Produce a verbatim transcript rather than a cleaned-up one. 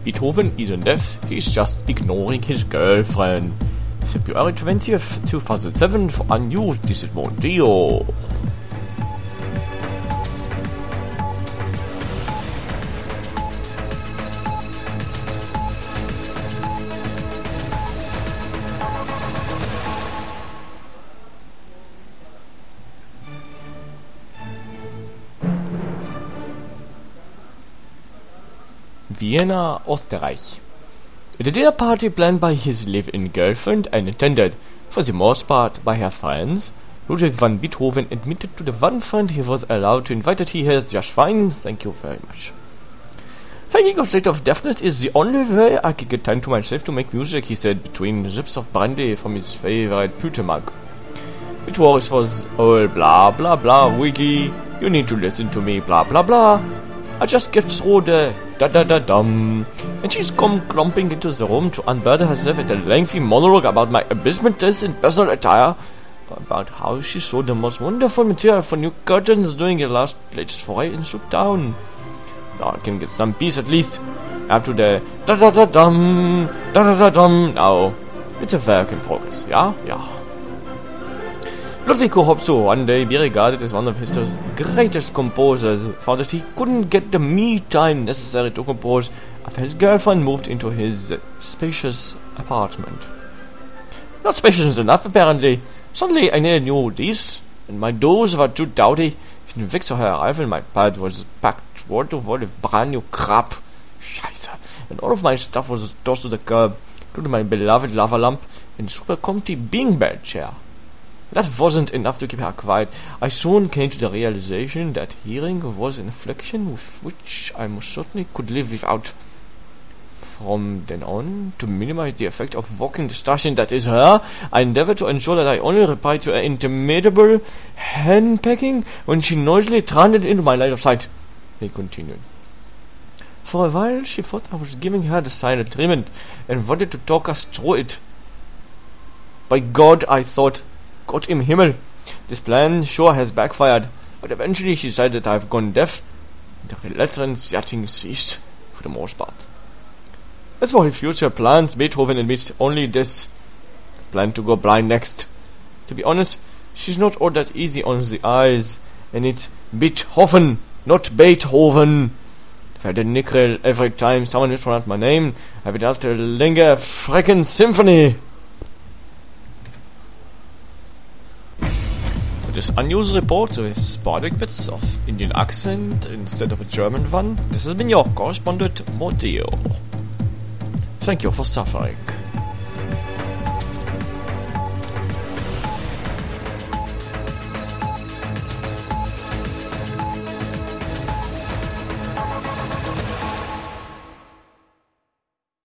Beethoven isn't deaf, he's just ignoring his girlfriend. February twentieth, two thousand seven for Unused, this is Mondio. Vienna, Österreich. The dinner party planned by his live-in girlfriend and attended, for the most part, by her friends. Ludwig van Beethoven admitted to the one friend he was allowed to invite that he has just fine, thank you very much. Thinking of state of deafness is the only way I can get time to myself to make music, he said, between sips of brandy from his favorite pewter mug. It was was all blah blah blah wiggy, you need to listen to me blah blah blah. I just get through the da-da-da-dum, and she's come clumping into the room to unburden herself with a lengthy monologue about my abysmal taste in personal attire, about how she saw the most wonderful material for new curtains during the last latest foray into town. Now I can get some peace at least. Up to the da-da-da-dum, da-da-da-dum. Now, it's a work in progress, yeah? Yeah. Ludwig, who hopes to one day be regarded as one of history's greatest composers, found that he couldn't get the me time necessary to compose after his girlfriend moved into his spacious apartment. Not spacious enough, apparently. Suddenly I needed new these, and my doors were too dowdy. In weeks of her arrival, my bed was packed wall to wall with brand new crap. Scheiße. And all of my stuff was tossed to the curb, including my beloved lava lamp and super comfy beanbag chair. That wasn't enough to keep her quiet. I soon came to the realization that hearing was an affliction with which I most certainly could live without. From then on, to minimize the effect of walking the station that is her, I endeavored to ensure that I only replied to her interminable hand-pecking when she noisily trundled into my line of sight. He continued. For a while she thought I was giving her the silent treatment and wanted to talk us through it. By God, I thought, Gott im Himmel, this plan sure has backfired, but eventually she decided that I have gone deaf, and the relentless yachting ceased for the most part. As for his future plans, Beethoven admits only this: plan to go blind next. To be honest, she's not all that easy on the eyes, and it's Beethoven, not Beethoven. If I did nickel every time someone mispronounced my name, I would have to linger a frickin' symphony. This unused report with sporadic bits of Indian accent instead of a German one. This has been your correspondent, Mondio. Thank you for suffering.